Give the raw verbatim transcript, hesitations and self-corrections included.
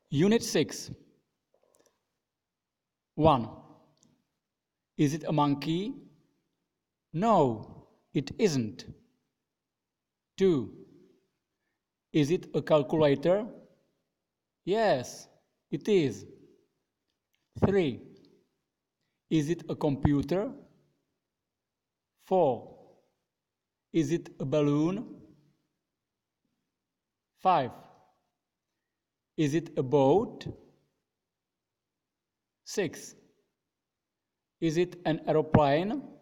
Unit six. one. Is it a monkey? No, it isn't. two. Is it a calculator? Yes, it is. three. Is it a computer? four. Is it a balloon? five. Is it a boat? six. Is it an aeroplane?